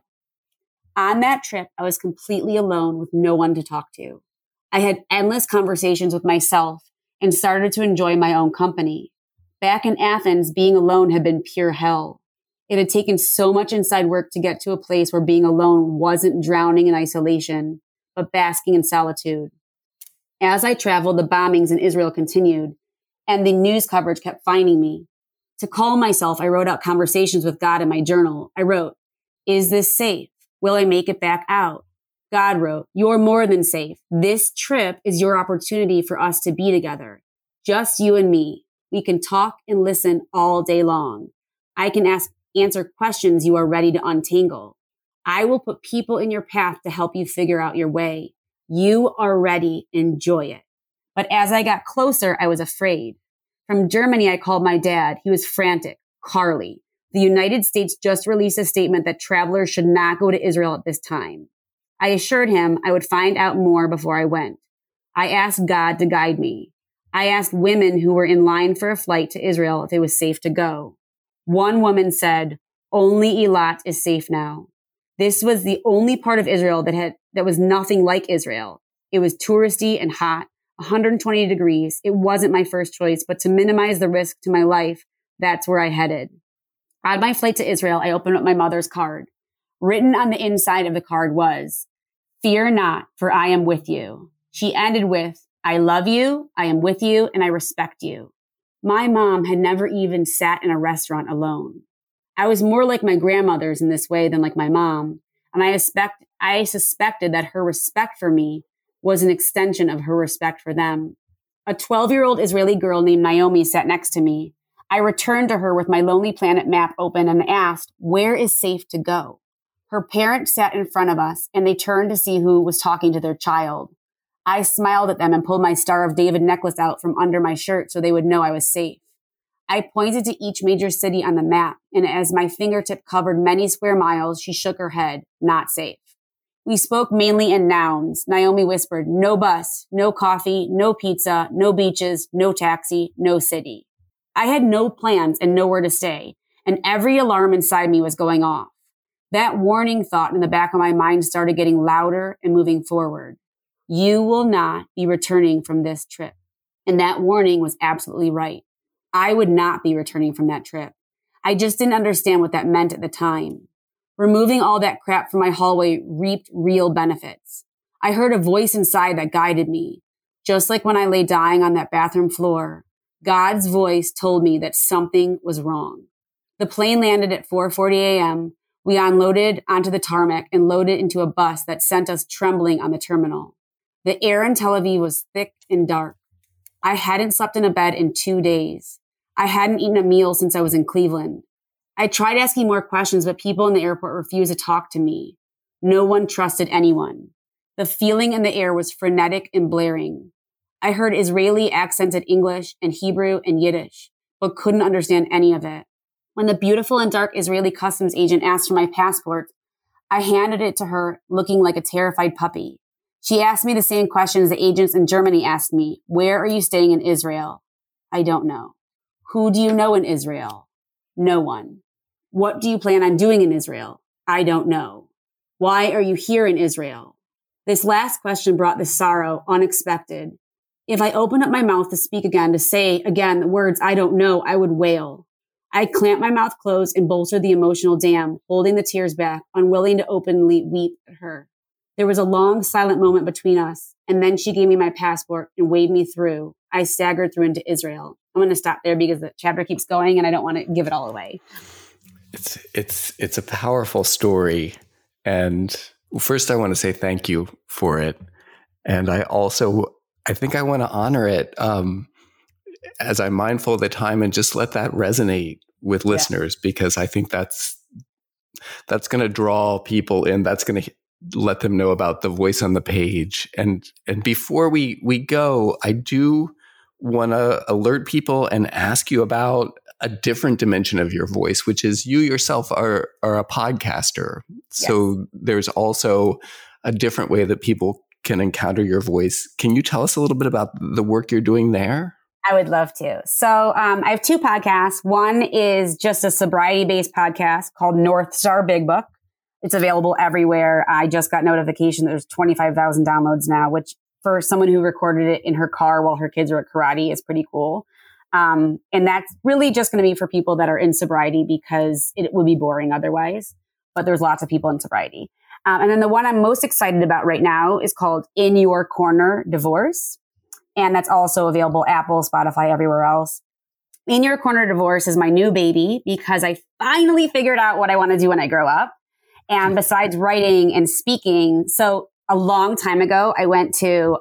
On that trip, I was completely alone with no one to talk to. I had endless conversations with myself and started to enjoy my own company. Back in Athens, being alone had been pure hell. It had taken so much inside work to get to a place where being alone wasn't drowning in isolation, but basking in solitude. As I traveled, the bombings in Israel continued, and the news coverage kept finding me. To calm myself, I wrote out conversations with God in my journal. I wrote, is this safe? Will I make it back out? God wrote, you're more than safe. This trip is your opportunity for us to be together. Just you and me. We can talk and listen all day long. I can answer questions you are ready to untangle. I will put people in your path to help you figure out your way. You are ready. Enjoy it. But as I got closer, I was afraid. From Germany, I called my dad. He was frantic. Carly, the United States just released a statement that travelers should not go to Israel at this time. I assured him I would find out more before I went. I asked God to guide me. I asked women who were in line for a flight to Israel if it was safe to go. One woman said, only Eilat is safe now. This was the only part of Israel that was nothing like Israel. It was touristy and hot, 120 degrees. It wasn't my first choice, but to minimize the risk to my life, that's where I headed. On my flight to Israel, I opened up my mother's card. Written on the inside of the card was, fear not, for I am with you. She ended with, I love you, I am with you, and I respect you. My mom had never even sat in a restaurant alone. I was more like my grandmothers in this way than like my mom, and I suspected that her respect for me was an extension of her respect for them. A 12-year-old Israeli girl named Naomi sat next to me. I returned to her with my Lonely Planet map open and asked, where is safe to go? Her parents sat in front of us, and they turned to see who was talking to their child. I smiled at them and pulled my Star of David necklace out from under my shirt so they would know I was safe. I pointed to each major city on the map, and as my fingertip covered many square miles, she shook her head, not safe. We spoke mainly in nouns. Naomi whispered, no bus, no coffee, no pizza, no beaches, no taxi, no city. I had no plans and nowhere to stay, and every alarm inside me was going off. That warning thought in the back of my mind started getting louder and moving forward. You will not be returning from this trip. And that warning was absolutely right. I would not be returning from that trip. I just didn't understand what that meant at the time. Removing all that crap from my hallway reaped real benefits. I heard a voice inside that guided me. Just like when I lay dying on that bathroom floor, God's voice told me that something was wrong. The plane landed at 4:40 a.m. We unloaded onto the tarmac and loaded into a bus that sent us trembling on the terminal. The air in Tel Aviv was thick and dark. I hadn't slept in a bed in 2 days. I hadn't eaten a meal since I was in Cleveland. I tried asking more questions, but people in the airport refused to talk to me. No one trusted anyone. The feeling in the air was frenetic and blaring. I heard Israeli accented English and Hebrew and Yiddish, but couldn't understand any of it. When the beautiful and dark Israeli customs agent asked for my passport, I handed it to her looking like a terrified puppy. She asked me the same questions the agents in Germany asked me. Where are you staying in Israel? I don't know. Who do you know in Israel? No one. What do you plan on doing in Israel? I don't know. Why are you here in Israel? This last question brought the sorrow, unexpected. If I opened up my mouth to speak again, to say again the words I don't know, I would wail. I clamped my mouth closed and bolstered the emotional dam, holding the tears back, unwilling to openly weep at her. There was a long, silent moment between us, and then she gave me my passport and waved me through. I staggered through into Israel. I'm going to stop there because the chapter keeps going and I don't want to give it all away. It's a powerful story. And first I want to say thank you for it. And I think I want to honor it as I'm mindful of the time and just let that resonate with listeners, because I think that's going to draw people in. That's going to let them know about the voice on the page. And before we go, I do want to alert people and ask you about a different dimension of your voice, which is you yourself are a podcaster. So there's also a different way that people can encounter your voice. Can you tell us a little bit about the work you're doing there? I would love to. So I have two podcasts. One is just a sobriety-based podcast called North Star Big Book. It's available everywhere. I just got notification that there's 25,000 downloads now, which for someone who recorded it in her car while her kids were at karate is pretty cool. And that's really just going to be for people that are in sobriety because it would be boring otherwise. But there's lots of people in sobriety. And then the one I'm most excited about right now is called In Your Corner Divorce. And that's also available Apple, Spotify, everywhere else. In Your Corner Divorce is my new baby because I finally figured out what I want to do when I grow up. And besides writing and speaking, so a long time ago, I went to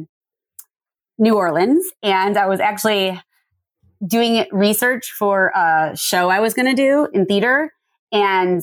New Orleans and I was actually doing research for a show I was going to do in theater. And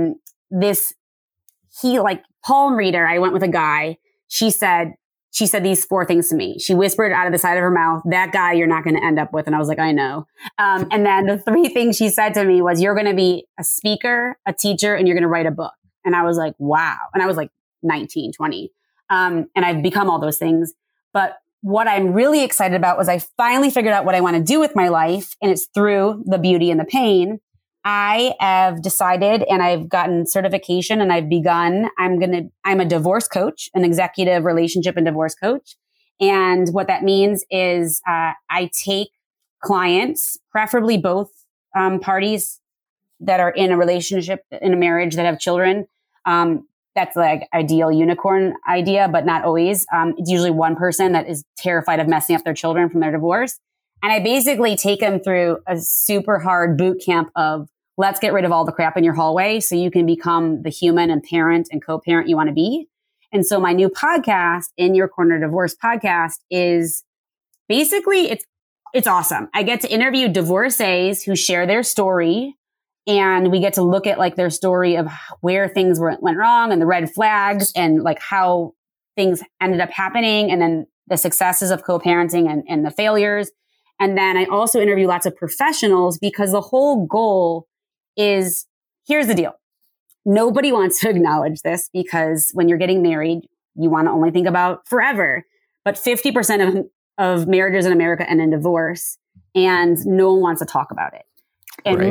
palm reader, I went with a guy. She said these 4 things to me. She whispered out of the side of her mouth, that guy you're not going to end up with. And I was like, I know. And then the 3 things she said to me was, you're going to be a speaker, a teacher, and you're going to write a book. And I was like, wow. And I was like 19, 20. And I've become all those things. But what I'm really excited about was I finally figured out what I want to do with my life. And it's through the beauty and the pain. I have decided and I've gotten certification and I've begun, I'm a divorce coach, an executive relationship and divorce coach. And what that means is, I take clients, preferably both, parties that are in a relationship, in a marriage that have children. That's like ideal unicorn idea, but not always. It's usually one person that is terrified of messing up their children from their divorce. And I basically take them through a super hard boot camp of let's get rid of all the crap in your hallway so you can become the human and parent and co-parent you want to be. And so my new podcast, In Your Corner Divorce podcast, is basically, it's awesome. I get to interview divorcees who share their story, and we get to look at like their story of where things went wrong and the red flags and like how things ended up happening, and then the successes of co-parenting and the failures. And then I also interview lots of professionals because the whole goal is, here's the deal. Nobody wants to acknowledge this because when you're getting married, you want to only think about forever. But 50% of marriages in America end in divorce, and no one wants to talk about it. And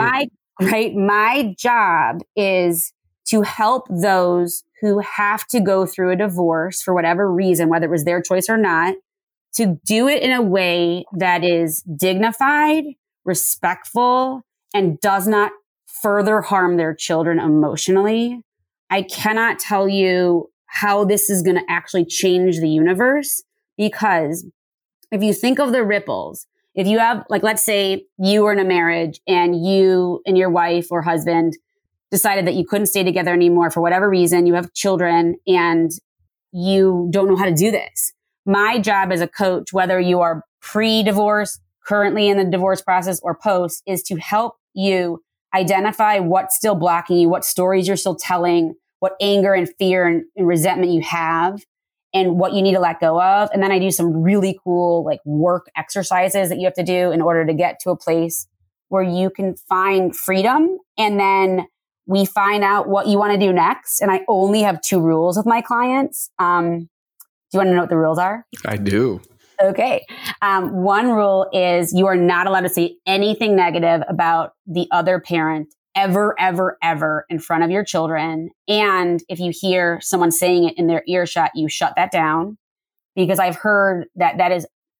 my job is to help those who have to go through a divorce for whatever reason, whether it was their choice or not, to do it in a way that is dignified, respectful, and does not further harm their children emotionally. I cannot tell you how this is going to actually change the universe, because if you think of the ripples, if you have, like, let's say you were in a marriage and you and your wife or husband decided that you couldn't stay together anymore for whatever reason, you have children and you don't know how to do this. My job as a coach, whether you are pre-divorce, currently in the divorce process, or post, is to help you identify what's still blocking you, what stories you're still telling, what anger and fear and resentment you have, and what you need to let go of. And then I do some really cool like work exercises that you have to do in order to get to a place where you can find freedom. And then we find out what you want to do next. And I only have 2 rules with my clients. Do you want to know what the rules are? I do. Okay. One rule is you are not allowed to say anything negative about the other parent ever, ever, ever in front of your children. And if you hear someone saying it in their earshot, you shut that down, because I've heard that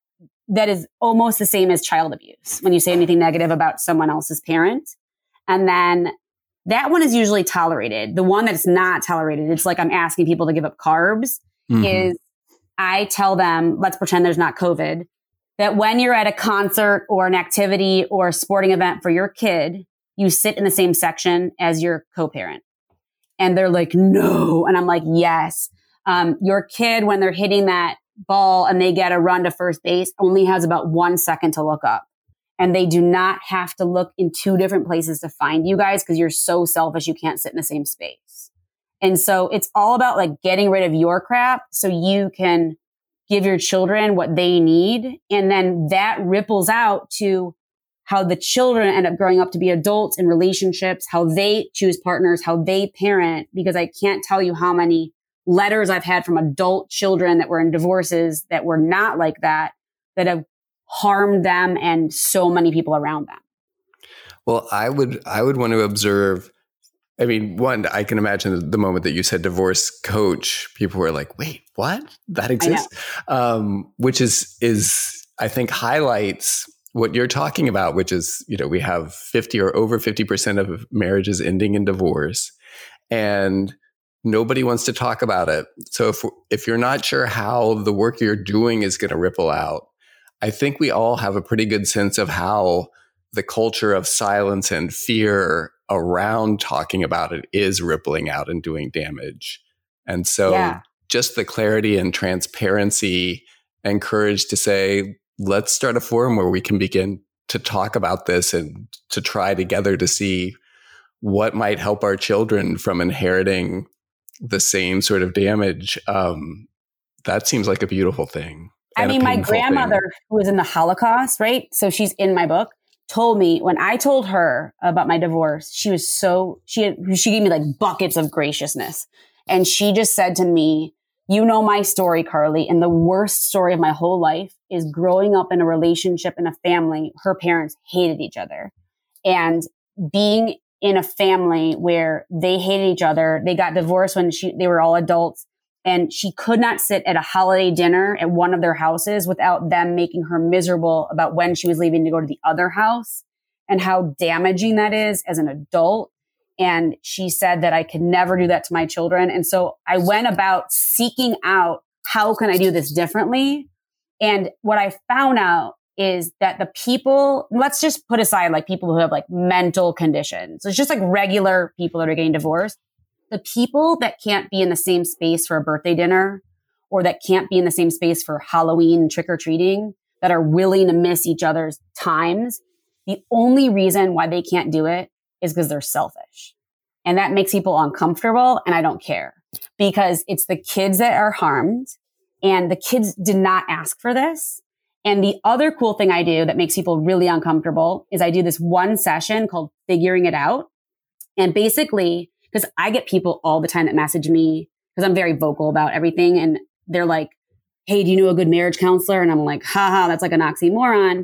is almost the same as child abuse when you say anything negative about someone else's parent. And then that one is usually tolerated. The one that's not tolerated, it's like I'm asking people to give up carbs, is I tell them, let's pretend there's not COVID, that when you're at a concert or an activity or a sporting event for your kid, you sit in the same section as your co-parent. And they're like, no. And I'm like, yes. Your kid, when they're hitting that ball and they get a run to first base, only has about 1 second to look up. And they do not have to look in 2 different places to find you guys, because you're so selfish you can't sit in the same space. And so it's all about like getting rid of your crap so you can give your children what they need. And then that ripples out to how the children end up growing up to be adults in relationships, how they choose partners, how they parent, because I can't tell you how many letters I've had from adult children that were in divorces that were not like that have harmed them and so many people around them. Well, I would want to observe. I mean, one, I can imagine the moment that you said divorce coach, people were like, wait, what? That exists? Which is, I think, highlights what you're talking about, which is, we have 50 or over 50% of marriages ending in divorce, and nobody wants to talk about it. So if you're not sure how the work you're doing is going to ripple out, I think we all have a pretty good sense of how the culture of silence and fear around talking about it is rippling out and doing damage. And so just the clarity and transparency and courage to say, let's start a forum where we can begin to talk about this and to try together to see what might help our children from inheriting the same sort of damage. That seems like a beautiful thing. I mean, my grandmother, who was in the Holocaust, right? So she's in my book, told me when I told her about my divorce, she gave me like buckets of graciousness. And she just said to me, you know my story, Carly, and the worst story of my whole life is growing up in a relationship in a family. Her parents hated each other, and being in a family where they hated each other. They got divorced when they were all adults, and she could not sit at a holiday dinner at one of their houses without them making her miserable about when she was leaving to go to the other house and how damaging that is as an adult. And she said that I could never do that to my children. And so I went about seeking out, how can I do this differently? And what I found out is that the people, let's just put aside like people who have like mental conditions. It's just like regular people that are getting divorced. The people that can't be in the same space for a birthday dinner, or that can't be in the same space for Halloween trick-or-treating, that are willing to miss each other's times, the only reason why they can't do it is because they're selfish. And that makes people uncomfortable, and I don't care, because it's the kids that are harmed, and the kids did not ask for this. And the other cool thing I do that makes people really uncomfortable is I do this one session called Figuring It Out. And basically, because I get people all the time that message me because I'm very vocal about everything. And they're like, hey, do you know a good marriage counselor? And I'm like, haha, that's like an oxymoron.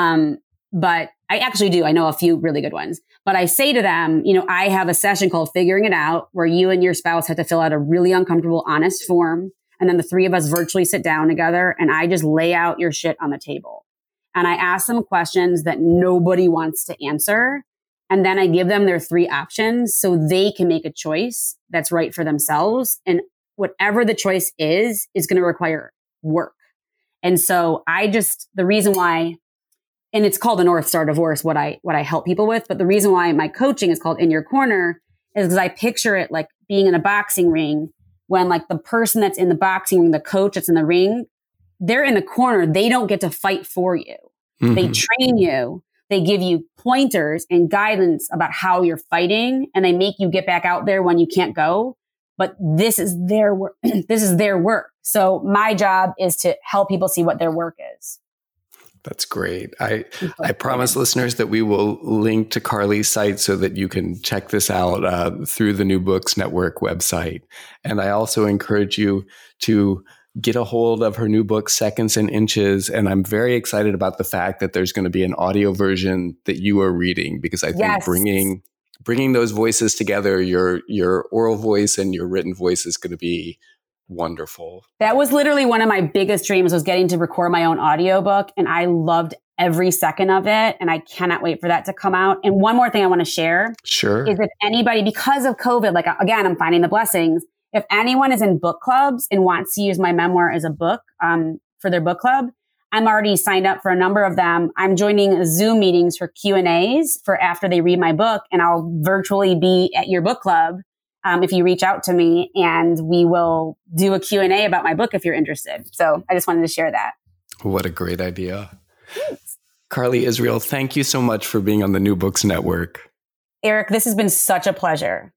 But I actually do. I know a few really good ones. But I say to them, I have a session called Figuring It Out where you and your spouse have to fill out a really uncomfortable, honest form. And then the three of us virtually sit down together and I just lay out your shit on the table. And I ask them questions that nobody wants to answer. And then I give them their 3 options so they can make a choice that's right for themselves. And whatever the choice is going to require work. And so the reason why, and it's called the North Star Divorce, what I help people with. But the reason why my coaching is called In Your Corner is because I picture it like being in a boxing ring when like the person that's in the boxing ring, the coach that's in the ring, they're in the corner. They don't get to fight for you. Mm-hmm. They train you. They give you pointers and guidance about how you're fighting, and they make you get back out there when you can't go. But this is their work. This is their work. So my job is to help people see what their work is. That's great. I promise listeners that we will link to Carly's site so that you can check this out through the New Books Network website. And I also encourage you to get a hold of her new book, Seconds and Inches. And I'm very excited about the fact that there's going to be an audio version that you are reading, because I think bringing those voices together, your oral voice and your written voice, is going to be wonderful. That was literally one of my biggest dreams, was getting to record my own audiobook. And I loved every second of it. And I cannot wait for that to come out. And one more thing I want to share is if anybody, because of COVID, like again, I'm finding the blessings. If anyone is in book clubs and wants to use my memoir as a book for their book club, I'm already signed up for a number of them. I'm joining Zoom meetings for Q&As for after they read my book. And I'll virtually be at your book club if you reach out to me, and we will do a Q&A about my book if you're interested. So I just wanted to share that. What a great idea. Thanks. Carly Israel, thank you so much for being on the New Books Network. Eric, this has been such a pleasure.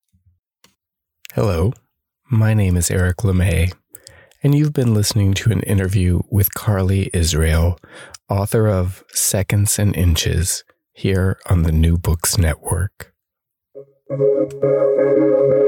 Hello, my name is Eric LeMay, and you've been listening to an interview with Carly Israel, author of Seconds and Inches, here on the New Books Network.